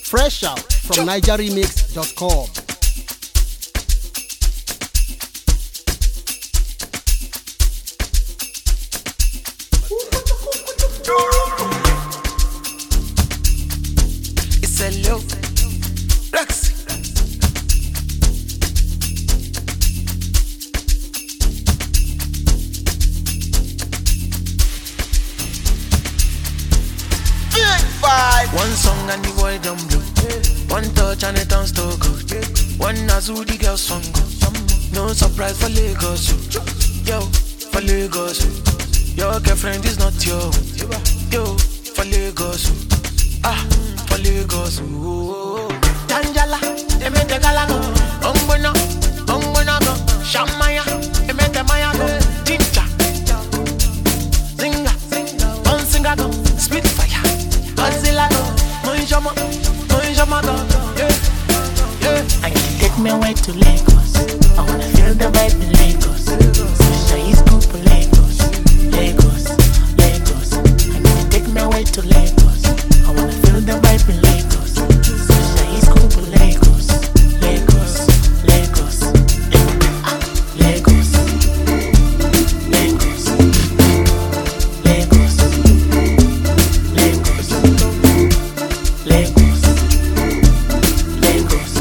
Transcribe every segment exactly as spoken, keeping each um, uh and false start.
Fresh out from niger remix dot com. It's a low Rex. One song and the boy don't blow. One touch and it turns to good. One Nazu the girl song go. No surprise for Lagos. Yo, for Lagos. Your girlfriend is not your. Yo, for Lagos. Ah, for Lagos. Tanjala, they made the galago. Ombona, ombona go. Shamaya, they made the maya go. Tincha, zinga, don't singa go. Spitfire, Godzilla go. Moinjama, moinjama go. Yeah, yeah. I can take me away to Lagos. I wanna feel the vibe in Lagos. Social is cool for Lagos. Lagos, Lagos. I can take me away to Lagos. I wanna feel the vibe in Lagos. Social is cool for Lagos. Lagos, Lagos. Ah, Lagos. Lagos. Lagos. Lagos. Lagos. Lagos. Lagos.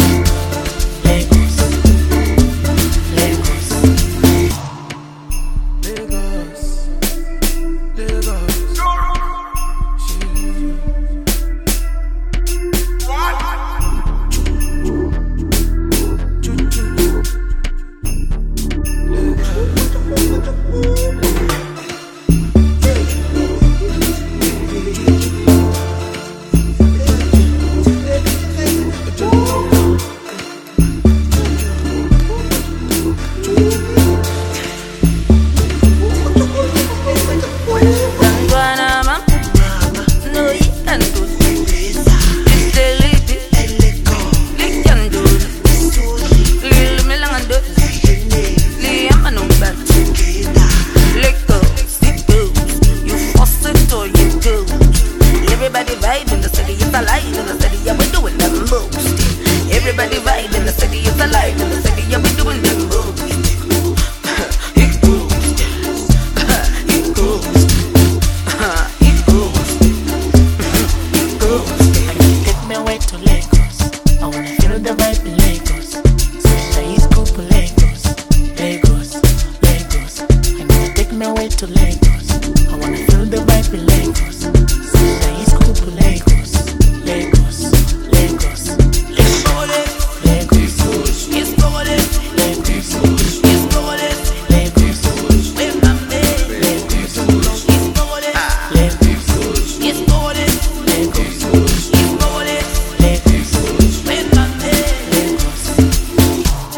Everybody vibe in the city, it's alive in the city, yeah, we doing them moves. Everybody vibe in the city, it's alive in the city, yeah, we doing them moves. It goes, it goes, it goes, it goes. I can take me away to Lagos. I wanna feel the vibe in Lagos. Social is cool for Lagos. Lagos, Lagos. I can take me away to Lagos. I wanna feel the vibe in Lagos. Social is cool for Lagos. Lagos, Lagos. It's going in, Lagos, it's going in, Lagos, it's going in. Lagos, With my man, Lagos, it's going in, Lagos, it's going in, Lagos, it's going in. Lagos, With my man. Lagos.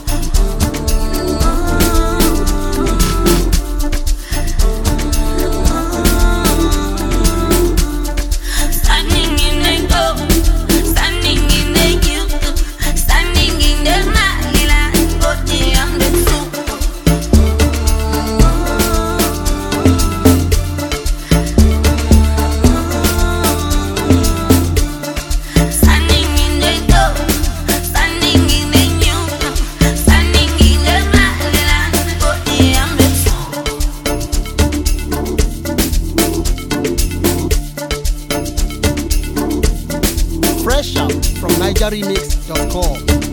Standing in the cold, standing in the youth, standing in the Malila, body on the soup. Standing in the cold, standing in the youth, standing in the Malila, body on the soup. Fresh out from niger remix dot com.